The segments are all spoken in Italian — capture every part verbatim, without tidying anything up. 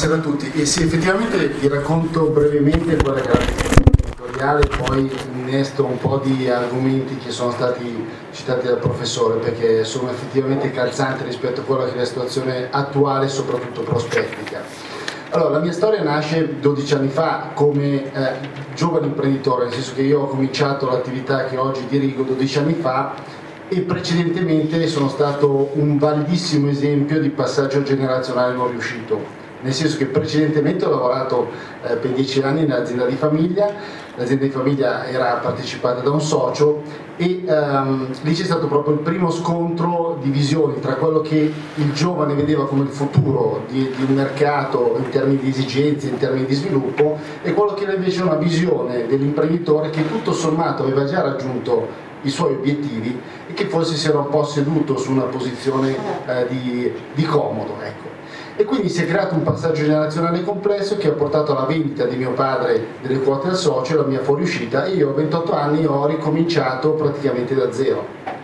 buonasera a tutti. E sì, effettivamente vi racconto brevemente qual è la editoriale, poi innesto un po' di argomenti che sono stati citati dal professore, perché sono effettivamente calzanti rispetto a quella che è la situazione attuale e soprattutto prospettica. Allora, la mia storia nasce dodici anni fa come eh, giovane imprenditore, nel senso che io ho cominciato l'attività che oggi dirigo dodici anni fa e precedentemente sono stato un validissimo esempio di passaggio generazionale non riuscito, nel senso che precedentemente ho lavorato eh, per dieci anni nell'azienda di famiglia, l'azienda di famiglia era partecipata da un socio e ehm, lì c'è stato proprio il primo scontro di visioni tra quello che il giovane vedeva come il futuro di, di un mercato in termini di esigenze, in termini di sviluppo, e quello che era invece una visione dell'imprenditore che tutto sommato aveva già raggiunto i suoi obiettivi e che forse si era un po' seduto su una posizione eh, di, di comodo, ecco. E quindi si è creato un passaggio generazionale complesso che ha portato alla vendita di mio padre delle quote al socio e la mia fuoriuscita, e io a ventotto anni ho ricominciato praticamente da zero,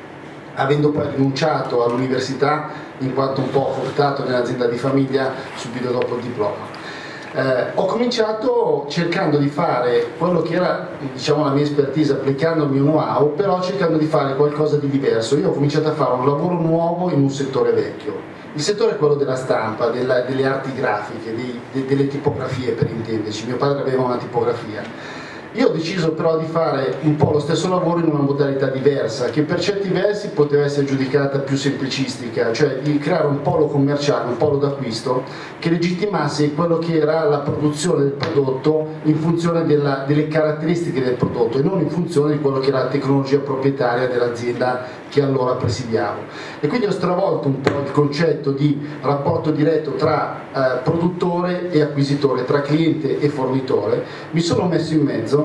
avendo poi rinunciato all'università in quanto un po' portato nell'azienda di famiglia subito dopo il diploma. Eh, ho cominciato cercando di fare quello che era, diciamo, la mia expertise, applicando il mio know-how, però cercando di fare qualcosa di diverso. Io ho cominciato a fare un lavoro nuovo in un settore vecchio. Il settore è quello della stampa, della, delle arti grafiche, dei, de, delle tipografie, per intenderci. Mio padre aveva una tipografia. Io ho deciso però di fare un po' lo stesso lavoro in una modalità diversa, che per certi versi poteva essere giudicata più semplicistica, cioè di creare un polo commerciale, un polo d'acquisto che legittimasse quello che era la produzione del prodotto in funzione della, delle caratteristiche del prodotto e non in funzione di quello che era la tecnologia proprietaria dell'azienda che allora presidiavo. E quindi ho stravolto un po' il concetto di rapporto diretto tra eh, produttore e acquisitore, tra cliente e fornitore. Mi sono messo in mezzo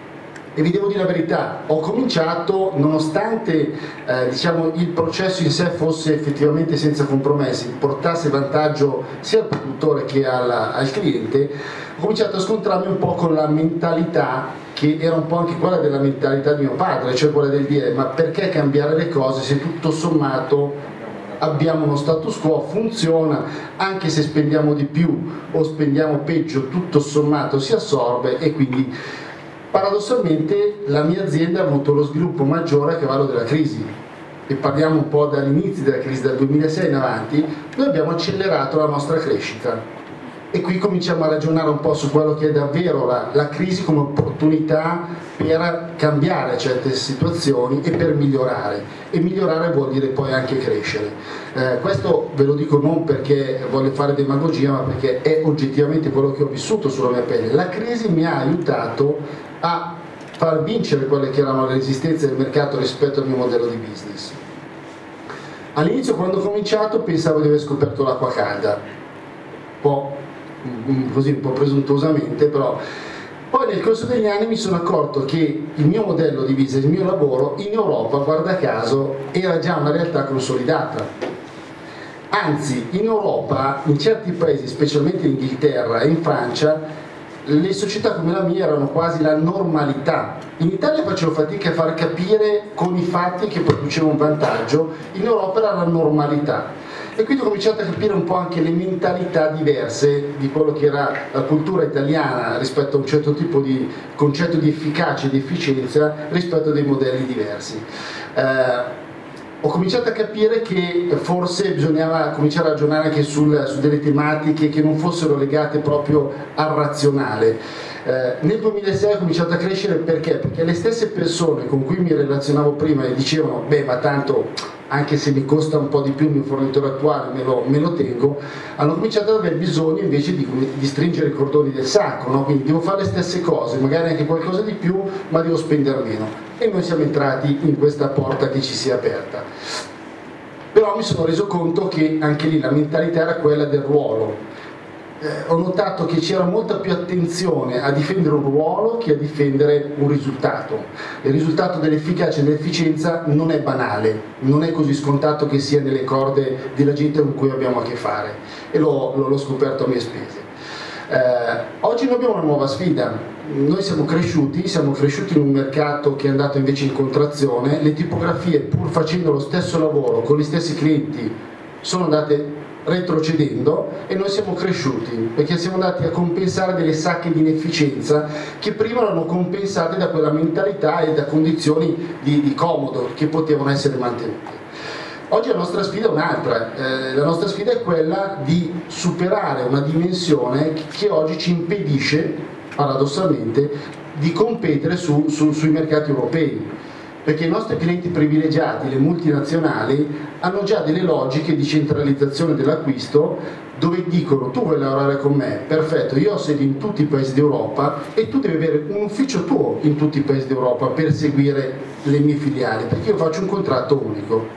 e vi devo dire la verità, ho cominciato, nonostante eh, diciamo, il processo in sé fosse effettivamente senza compromessi, portasse vantaggio sia al produttore che alla, al cliente, ho cominciato a scontrarmi un po' con la mentalità che era un po' anche quella della mentalità di mio padre, cioè quella del dire ma perché cambiare le cose se tutto sommato abbiamo uno status quo, funziona, anche se spendiamo di più o spendiamo peggio, tutto sommato si assorbe. E quindi paradossalmente la mia azienda ha avuto lo sviluppo maggiore a cavallo della crisi, e parliamo un po' dall'inizio della crisi, dal duemilasei in avanti. Noi abbiamo accelerato la nostra crescita e qui cominciamo a ragionare un po' su quello che è davvero la, la crisi come opportunità per cambiare certe situazioni e per migliorare, e migliorare vuol dire poi anche crescere. Eh, questo ve lo dico non perché voglio fare demagogia, ma perché è oggettivamente quello che ho vissuto sulla mia pelle. La crisi mi ha aiutato a far vincere quelle che erano le resistenze del mercato rispetto al mio modello di business. All'inizio, quando ho cominciato, pensavo di aver scoperto l'acqua calda, un po' così, un po' presuntuosamente, però poi nel corso degli anni mi sono accorto che il mio modello di business, il mio lavoro in Europa, guarda caso, era già una realtà consolidata. Anzi, in Europa, in certi paesi, specialmente in Inghilterra e in Francia, le società come la mia erano quasi la normalità. In Italia facevo fatica a far capire con i fatti che produceva un vantaggio, in Europa era la normalità. E quindi ho cominciato a capire un po' anche le mentalità diverse di quello che era la cultura italiana rispetto a un certo tipo di concetto di efficacia e di efficienza rispetto a dei modelli diversi. Eh, ho cominciato a capire che forse bisognava cominciare a ragionare anche sul, su delle tematiche che non fossero legate proprio al razionale. Eh, nel duemilasei ho cominciato a crescere perché? Perché le stesse persone con cui mi relazionavo prima e dicevano beh, ma tanto anche se mi costa un po' di più il mio fornitore attuale me lo, me lo tengo, hanno cominciato ad aver bisogno invece di, di stringere i cordoni del sacco, no? Quindi devo fare le stesse cose, magari anche qualcosa di più, ma devo spendere meno. E noi siamo entrati in questa porta che ci si è aperta. Però mi sono reso conto che anche lì la mentalità era quella del ruolo. Eh, ho notato che c'era molta più attenzione a difendere un ruolo che a difendere un risultato. Il risultato dell'efficacia e dell'efficienza non è banale, non è così scontato che sia nelle corde della gente con cui abbiamo a che fare, e l'ho, l'ho scoperto a mie spese. Eh, oggi noi abbiamo una nuova sfida, noi siamo cresciuti, siamo cresciuti in un mercato che è andato invece in contrazione, le tipografie pur facendo lo stesso lavoro con gli stessi clienti sono andate retrocedendo e noi siamo cresciuti perché siamo andati a compensare delle sacche di inefficienza che prima erano compensate da quella mentalità e da condizioni di, di comodo che potevano essere mantenute. Oggi la nostra sfida è un'altra, eh, la nostra sfida è quella di superare una dimensione che oggi ci impedisce, paradossalmente, di competere su, su, sui mercati europei. Perché i nostri clienti privilegiati, le multinazionali, hanno già delle logiche di centralizzazione dell'acquisto dove dicono: tu vuoi lavorare con me, perfetto, io ho sedi in tutti i paesi d'Europa e tu devi avere un ufficio tuo in tutti i paesi d'Europa per seguire le mie filiali, perché io faccio un contratto unico.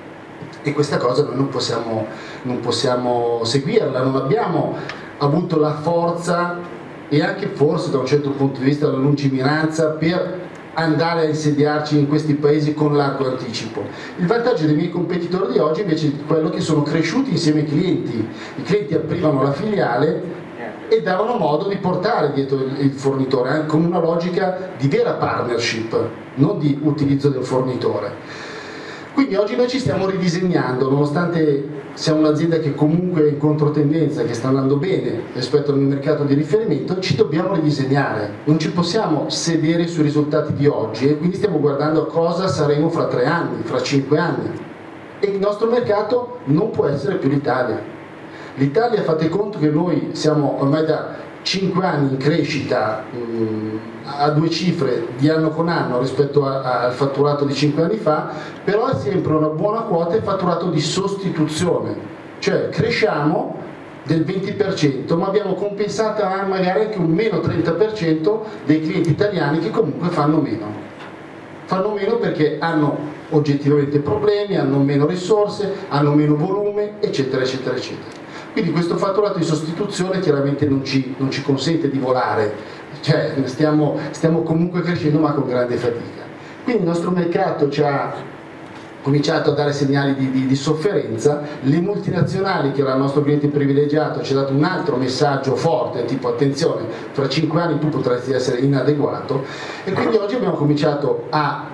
E questa cosa noi non possiamo, non possiamo seguirla, non abbiamo avuto la forza e anche forse da un certo punto di vista la lungimiranza per andare a insediarci in questi paesi con largo anticipo. Il vantaggio dei miei competitori di oggi invece è quello che sono cresciuti insieme ai clienti. I clienti aprivano la filiale e davano modo di portare dietro il fornitore, eh, con una logica di vera partnership, non di utilizzo del fornitore. Quindi oggi noi ci stiamo ridisegnando, nonostante siamo un'azienda che comunque è in controtendenza, che sta andando bene rispetto al mio mercato di riferimento, ci dobbiamo ridisegnare, non ci possiamo sedere sui risultati di oggi e quindi stiamo guardando a cosa saremo fra tre anni, fra cinque anni. E il nostro mercato non può essere più l'Italia. L'Italia, fate conto che noi siamo ormai da cinque anni in crescita mh, a due cifre di anno con anno rispetto a, a, al fatturato di cinque anni fa, però è sempre una buona quota il fatturato di sostituzione, cioè cresciamo del venti per cento ma abbiamo compensato magari anche un meno trenta per cento dei clienti italiani che comunque fanno meno. Fanno meno perché hanno oggettivamente problemi, hanno meno risorse, hanno meno volume, eccetera, eccetera, eccetera. Quindi questo fatturato di sostituzione chiaramente non ci, non ci consente di volare, cioè stiamo, stiamo comunque crescendo ma con grande fatica. Quindi il nostro mercato ci ha cominciato a dare segnali di, di, di sofferenza, le multinazionali, che era il nostro cliente privilegiato, ci ha dato un altro messaggio forte, tipo attenzione, fra cinque anni tu potresti essere inadeguato, e quindi oggi abbiamo cominciato a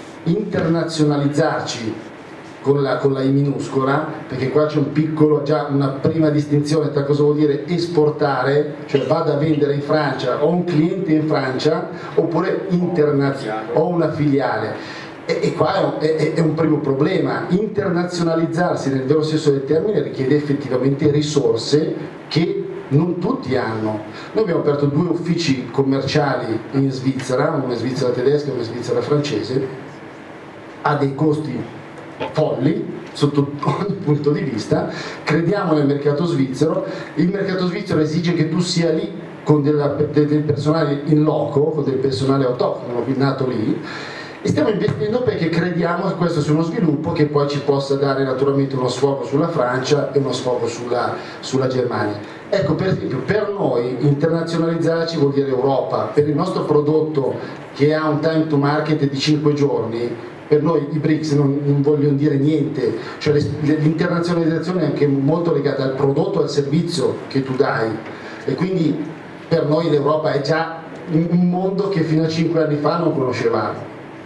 internazionalizzarci con la, con la I minuscola, perché qua c'è un piccolo, già una prima distinzione tra cosa vuol dire esportare, cioè vado a vendere in Francia, ho un cliente in Francia, oppure internazionale, ho una filiale. E, e qua è, è, è un primo problema. Internazionalizzarsi nel vero senso del termine richiede effettivamente risorse che non tutti hanno. Noi abbiamo aperto due uffici commerciali in Svizzera, uno in Svizzera tedesca e uno in Svizzera francese, a dei costi folli sotto ogni punto di vista. Crediamo nel mercato svizzero, il mercato svizzero esige che tu sia lì con della, del personale in loco, con del personale autoctono nato lì, e stiamo investendo perché crediamo che questo sia uno sviluppo che poi ci possa dare naturalmente uno sfogo sulla Francia e uno sfogo sulla, sulla Germania. Ecco, per esempio, per noi internazionalizzarci vuol dire Europa. Per il nostro prodotto che ha un time to market di cinque giorni, per noi i B R I C S non, non vogliono dire niente, cioè l'internazionalizzazione è anche molto legata al prodotto e al servizio che tu dai, e quindi per noi l'Europa è già un mondo che fino a cinque anni fa non conoscevamo.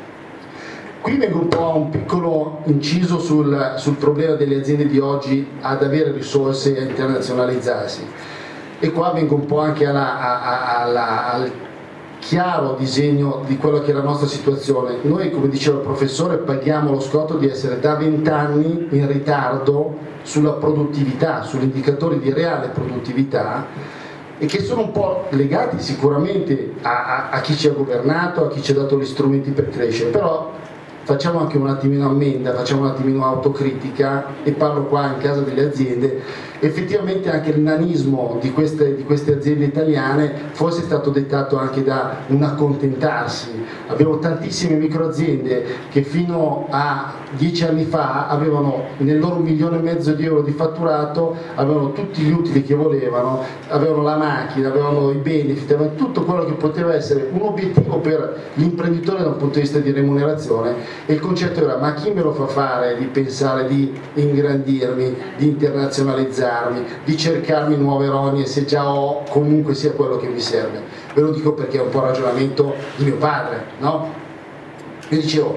Qui vengo un po' a un piccolo inciso sul, sul problema delle aziende di oggi ad avere risorse e a internazionalizzarsi, e qua vengo un po' anche alla, alla, alla, al chiaro disegno di quello che è la nostra situazione. Noi, come diceva il professore, paghiamo lo scotto di essere da vent'anni in ritardo sulla produttività, sugli indicatori di reale produttività, e che sono un po' legati sicuramente a, a, a chi ci ha governato, a chi ci ha dato gli strumenti per crescere, però facciamo anche un attimino ammenda, facciamo un attimino autocritica, e parlo qua in casa delle aziende. Effettivamente anche il nanismo di queste, di queste aziende italiane forse è stato dettato anche da un accontentarsi. Abbiamo tantissime microaziende che fino a dieci anni fa avevano nel loro milione e mezzo di euro di fatturato, avevano tutti gli utili che volevano, avevano la macchina, avevano i benefit, avevano tutto quello che poteva essere un obiettivo per l'imprenditore da un punto di vista di remunerazione, e il concetto era: ma chi me lo fa fare di pensare di ingrandirmi, di internazionalizzarmi, di cercarmi nuove rogne se già ho comunque sia quello che mi serve? Ve lo dico perché è un po' il ragionamento di mio padre, no? Io dicevo,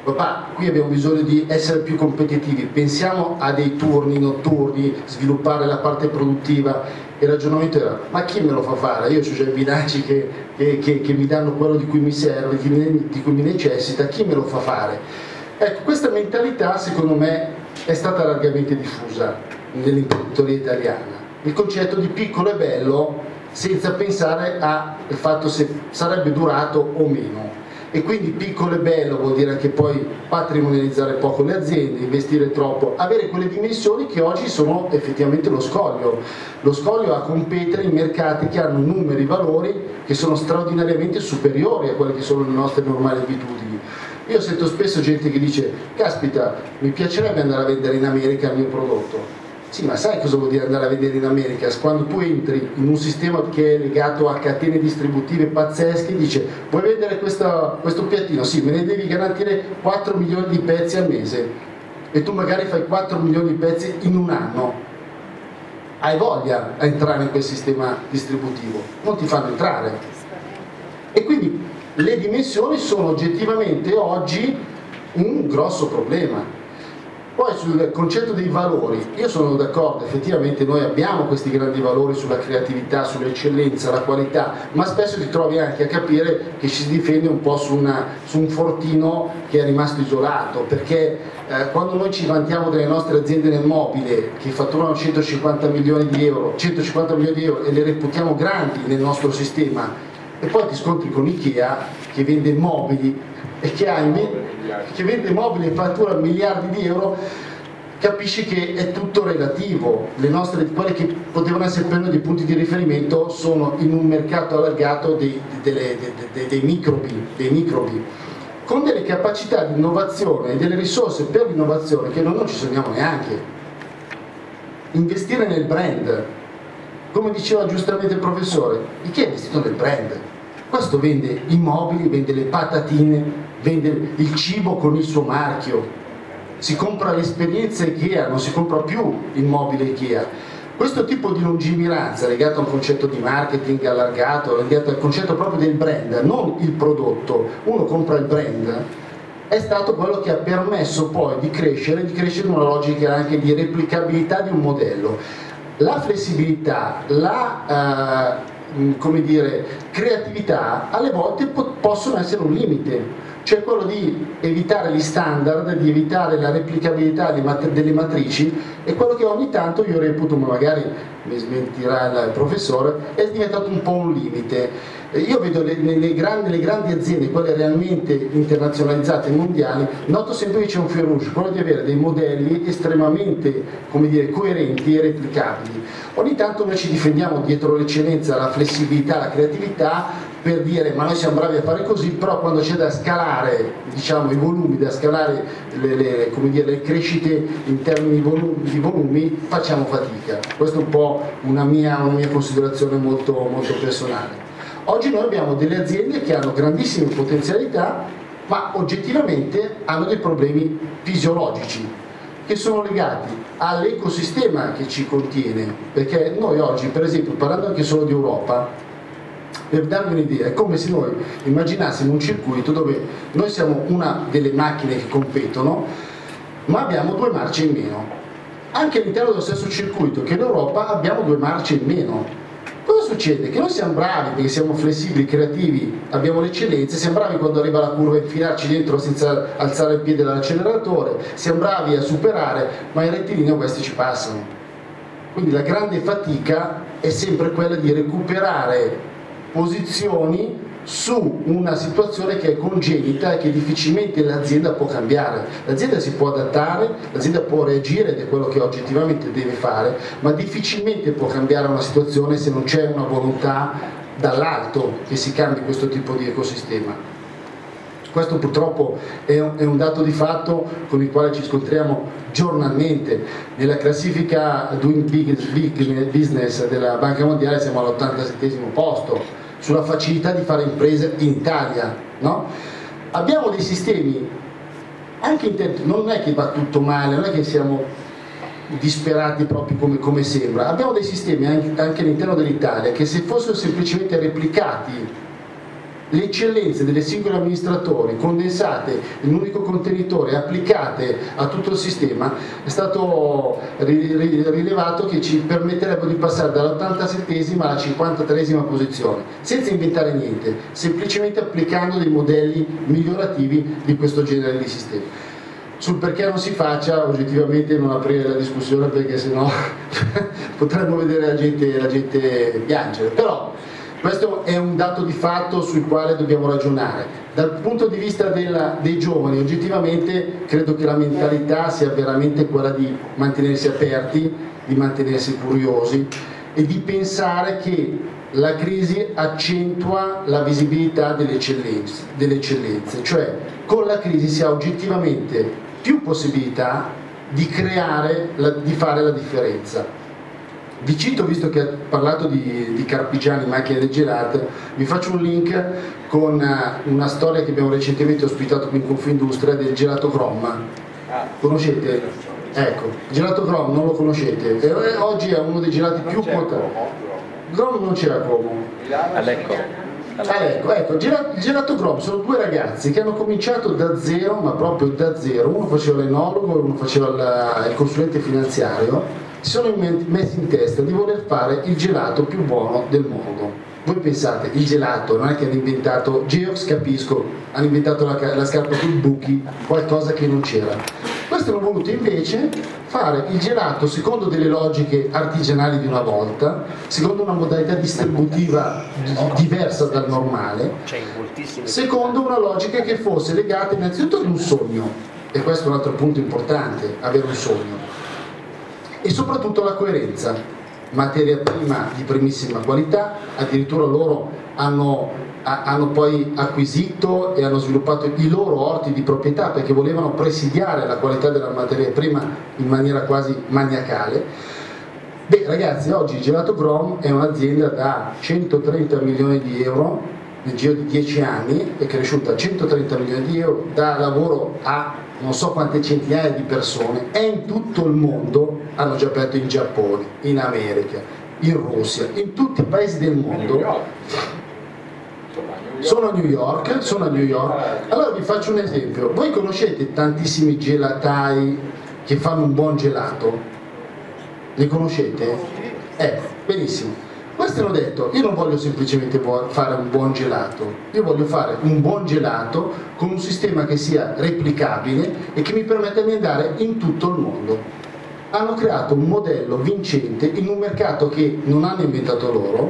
papà, qui abbiamo bisogno di essere più competitivi, pensiamo a dei turni notturni, sviluppare la parte produttiva. Il ragionamento era, ma chi me lo fa fare? Io ho già i bilanci che, che, che, che mi danno quello di cui mi serve, di cui mi necessita, chi me lo fa fare? Ecco, questa mentalità secondo me è stata largamente diffusa nell'imprenditoria italiana, il concetto di piccolo e bello senza pensare al fatto se sarebbe durato o meno. E quindi piccolo e bello vuol dire anche poi patrimonializzare poco le aziende, investire troppo, avere quelle dimensioni che oggi sono effettivamente lo scoglio, lo scoglio a competere in mercati che hanno numeri, valori che sono straordinariamente superiori a quelle che sono le nostre normali abitudini. Io sento spesso gente che dice, caspita, mi piacerebbe andare a vendere in America il mio prodotto. Sì, ma sai cosa vuol dire andare a vedere in America? Quando tu entri in un sistema che è legato a catene distributive pazzesche, dice, vuoi vendere questa, questo piattino? Sì, me ne devi garantire quattro milioni di pezzi al mese e tu magari fai quattro milioni di pezzi in un anno. Hai voglia a entrare in quel sistema distributivo? Non ti fanno entrare. E quindi le dimensioni sono oggettivamente oggi un grosso problema. Poi sul concetto dei valori, io sono d'accordo, effettivamente noi abbiamo questi grandi valori sulla creatività, sull'eccellenza, la qualità, ma spesso ti trovi anche a capire che ci si difende un po' su, una, su un fortino che è rimasto isolato, perché eh, quando noi ci vantiamo delle nostre aziende nel mobile che fatturano centocinquanta milioni di euro, centocinquanta milioni di euro e le reputiamo grandi nel nostro sistema, e poi ti scontri con Ikea che vende mobili e che, ha che vende mobili e fattura miliardi di euro, capisci che è tutto relativo. Le nostre, quelle che potevano essere per noi dei punti di riferimento sono in un mercato allargato dei, delle, dei, dei, dei, microbi, dei microbi, con delle capacità di innovazione e delle risorse per l'innovazione che noi non ci sogniamo neanche. Investire nel brand, come diceva giustamente il professore, chi è investito nel brand? Questo vende i mobili, vende le patatine, vende il cibo con il suo marchio, si compra l'esperienza Ikea, non si compra più il mobile Ikea. Questo tipo di lungimiranza legato a un concetto di marketing allargato, legato al concetto proprio del brand, non il prodotto, uno compra il brand, è stato quello che ha permesso poi di crescere, di crescere in una logica anche di replicabilità di un modello. La flessibilità, la uh, come dire, creatività alle volte po possono essere un limite, cioè quello di evitare gli standard, di evitare la replicabilità delle matrici, e quello che ogni tanto io reputo, ma magari mi smentirà il professore, è diventato un po' un limite. Io vedo le, le, grandi, le grandi aziende, quelle realmente internazionalizzate e mondiali, noto sempre che c'è un fil rouge, quello di avere dei modelli estremamente, come dire, coerenti e replicabili. Ogni tanto noi ci difendiamo dietro l'eccellenza, la flessibilità, la creatività, per dire ma noi siamo bravi a fare così, però quando c'è da scalare, diciamo, i volumi, da scalare le, le, come dire, le crescite in termini di volumi, di volumi, facciamo fatica. Questa è un po' una mia, una mia considerazione molto, molto personale. Oggi noi abbiamo delle aziende che hanno grandissime potenzialità, ma oggettivamente hanno dei problemi fisiologici che sono legati all'ecosistema che ci contiene, perché noi oggi, per esempio, parlando anche solo di Europa, per darvi un'idea, è come se noi immaginassimo un circuito dove noi siamo una delle macchine che competono, ma abbiamo due marce in meno. Anche all'interno dello stesso circuito, che in Europa abbiamo due marce in meno. Cosa succede? Che noi siamo bravi perché siamo flessibili, creativi, abbiamo l'eccellenza, siamo bravi quando arriva la curva a infilarci dentro senza alzare il piede dall'acceleratore, siamo bravi a superare, ma in rettilineo questi ci passano. Quindi la grande fatica è sempre quella di recuperare posizioni su una situazione che è congenita e che difficilmente l'azienda può cambiare. L'azienda si può adattare, l'azienda può reagire ed è quello che oggettivamente deve fare, ma difficilmente può cambiare una situazione se non c'è una volontà dall'alto che si cambi questo tipo di ecosistema. Questo purtroppo è un, è un dato di fatto con il quale ci scontriamo giornalmente. Nella classifica Doing Big Business della Banca Mondiale siamo all'ottantasettesimo posto sulla facilità di fare imprese in Italia, no? Abbiamo dei sistemi, anche in non è che va tutto male, non è che siamo disperati proprio come, come sembra, abbiamo dei sistemi anche, anche all'interno dell'Italia che se fossero semplicemente replicati le eccellenze dei singoli amministratori condensate in un unico contenitore e applicate a tutto il sistema, è stato rilevato che ci permetterebbe di passare dall'ottantasettesima alla cinquantatreesima posizione, senza inventare niente, semplicemente applicando dei modelli migliorativi di questo genere di sistemi. Sul perché non si faccia, oggettivamente non aprire la discussione, perché sennò potremmo vedere la gente, la gente piangere, però questo è un dato di fatto sul quale dobbiamo ragionare. Dal punto di vista della, dei giovani, oggettivamente credo che la mentalità sia veramente quella di mantenersi aperti, di mantenersi curiosi e di pensare che la crisi accentua la visibilità delle eccellenze, delle eccellenze, cioè con la crisi si ha oggettivamente più possibilità di creare, la, di fare la differenza. Vi cito, visto che ha parlato di, di Carpigiani, macchine del gelato, vi faccio un link con uh, una storia che abbiamo recentemente ospitato qui in Confindustria del gelato Grom. Conoscete? Ecco, il gelato Grom non lo conoscete, e oggi è uno dei gelati più quotati. Grom non c'era Como. Alecco. Ecco, ecco, il gelato Grom sono due ragazzi che hanno cominciato da zero, ma proprio da zero. Uno faceva l'enologo e uno faceva il, il consulente finanziario. Si sono messi in testa di voler fare il gelato più buono del mondo. Voi pensate, il gelato non è che hanno inventato, Geox capisco, hanno inventato la, la scarpa con i buchi, qualcosa che non c'era. Questi hanno voluto invece fare il gelato secondo delle logiche artigianali di una volta, secondo una modalità distributiva diversa dal normale, secondo una logica che fosse legata innanzitutto ad un sogno, e questo è un altro punto importante, avere un sogno, e soprattutto la coerenza, materia prima di primissima qualità, addirittura loro hanno, hanno poi acquisito e hanno sviluppato i loro orti di proprietà perché volevano presidiare la qualità della materia prima in maniera quasi maniacale. Beh ragazzi, oggi Gelato Grom è un'azienda da centotrenta milioni di euro nel giro di dieci anni, è cresciuta a centotrenta milioni di euro, dà lavoro a non so quante centinaia di persone, è in tutto il mondo, hanno già aperto in Giappone, in America, in Russia, in tutti i paesi del mondo. Sono a New York, sono a New York. Allora vi faccio un esempio, voi conoscete tantissimi gelatai che fanno un buon gelato? Li conoscete? Ecco, benissimo. Questi hanno detto, io non voglio semplicemente fare un buon gelato, io voglio fare un buon gelato con un sistema che sia replicabile e che mi permetta di andare in tutto il mondo. Hanno creato un modello vincente in un mercato che non hanno inventato loro,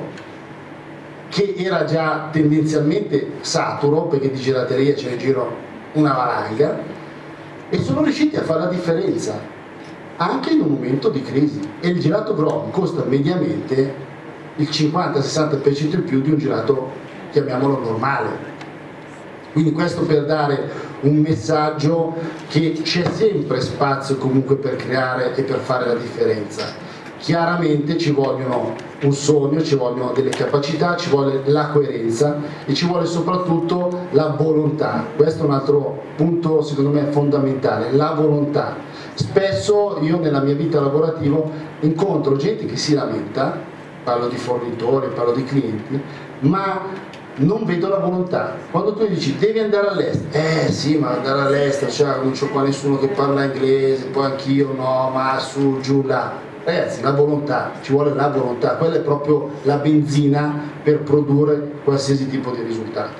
che era già tendenzialmente saturo, perché di gelateria c'è in giro una valanga, e sono riusciti a fare la differenza, anche in un momento di crisi. E il gelato Grom costa mediamente il cinquanta sessanta per cento in più di un gelato, chiamiamolo normale. Quindi questo per dare un messaggio che c'è sempre spazio comunque per creare e per fare la differenza. Chiaramente ci vogliono un sogno, ci vogliono delle capacità, ci vuole la coerenza e ci vuole soprattutto la volontà. Questo è un altro punto secondo me fondamentale, la volontà. Spesso io nella mia vita lavorativa incontro gente che si lamenta, parlo di fornitori, parlo di clienti, ma non vedo la volontà. Quando tu dici devi andare all'estero, eh sì, ma andare all'estero, cioè, non c'ho qua nessuno che parla inglese, poi anch'io no, ma su, giù, là. Ragazzi, la volontà, ci vuole la volontà, quella è proprio la benzina per produrre qualsiasi tipo di risultato.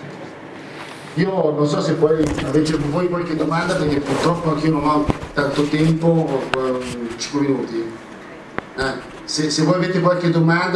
Io non so se poi avete voi qualche domanda, perché purtroppo anch'io non ho tanto tempo, cinque minuti. Eh, se, se voi avete qualche domanda